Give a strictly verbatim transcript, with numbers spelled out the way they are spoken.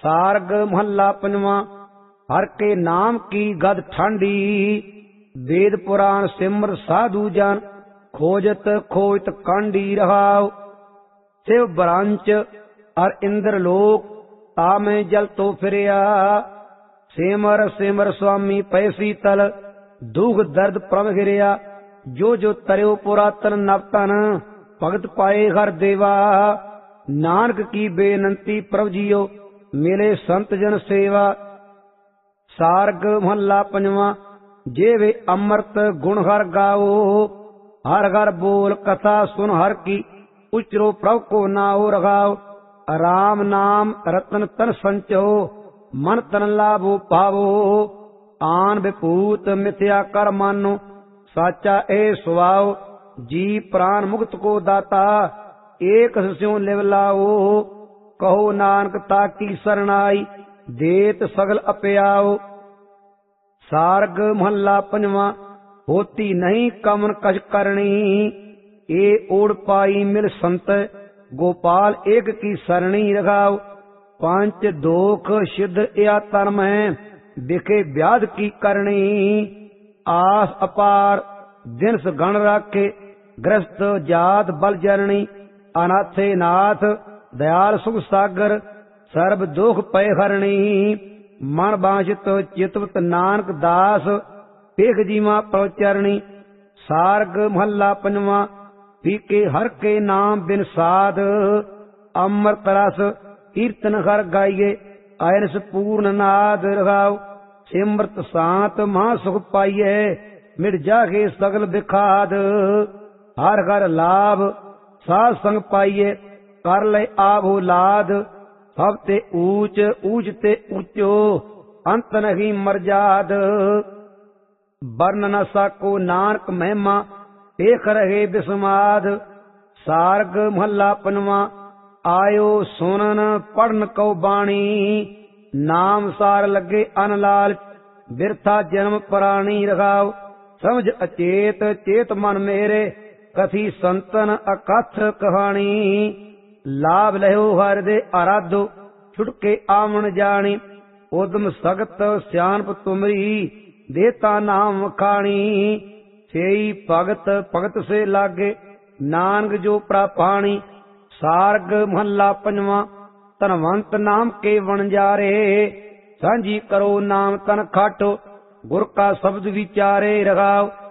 सार्ग महला पंजवा। हर के नाम की गद ठांडी, वेद पुराण सिमर साधु जन, खोजत खोजत कांडी रहाव। शिव बरांच और इंद्र लोक, तामे जल तो फिरया। सिमर सिमर स्वामी पैसी तल, दुख दर्द प्रभ गिरया। जो जो तरयो पुरातन नवतन, भगत पाए हर देवा। नानक की बेनंती प्रभ जियो, मिले संत जन सेवा। सार्ग महला पंजवा। जे वे अमृत गुण हर गाओ, हर हर बोल कथा सुन हर की, उचरो प्रभ को नाओ रघाओ। राम नाम रतन तन संचो, मन तन लाभो पावो। आन विभूत मिथ्या कर मानो, साचा ए सुभाव। जी प्राण मुक्त को दाता, एक स्यों लिव लाओ। कहो नानक ताकी सरनाई, देत सगल अपयाओ। सार्ग महला पंजवा। होती नहीं कमन कछ करनी, ए ओढ़ पाई मिल संत, गोपाल एक की सरणी रघाओ। पंच दोख सिद्ध या तरम है, दिखे व्याध की करनी। आस अपार दिनस गण राखे, ग्रस्त जात बल जननी। अनाथे नाथ दयाल सुख सागर, सर्व दोख पय हरणी। मन बांछित चितवत नानक दास, पेख जीवा प्रचरणी। सार्ग महला पंजवा। पीके हर के नाम बिन साध, अमृत रस कीर्तन हर गाइए। अरस पूर्ण नाद रघाओ। सिमरत सांत महा सुख पाइए, मिट जागे सगल बिखाद। हर हर लाभ साध संग पाइए, कर ले आभो लाद। सब ते ऊंच ऊंच ते ऊंचो, अंत नहीं मर्याद। वर्ण न साको नानक महिमा, देख रहे विस्माद। सार्ग महला पंजवा। आयो सुनन पढ़न कौ बाणी, नाम सार लगे अनलाल। बिरथा जन्म प्राणी रघाव। समझ अचेत चेत मन मेरे, कथी संतन अकथ कहानी। लाभ लहो हर दे आराधो, छुटके आमन जानी। उदम सगत सियानप तुमरी, देता नाम खानी। सेई भगत भगत से लागे, नानक जो प्रापाणी। सार्ग महला पंजवा। धनवंत नाम के वणजारे, सांझी करो नाम तन खाटो। गुर का शब्द विचारे रघाओ।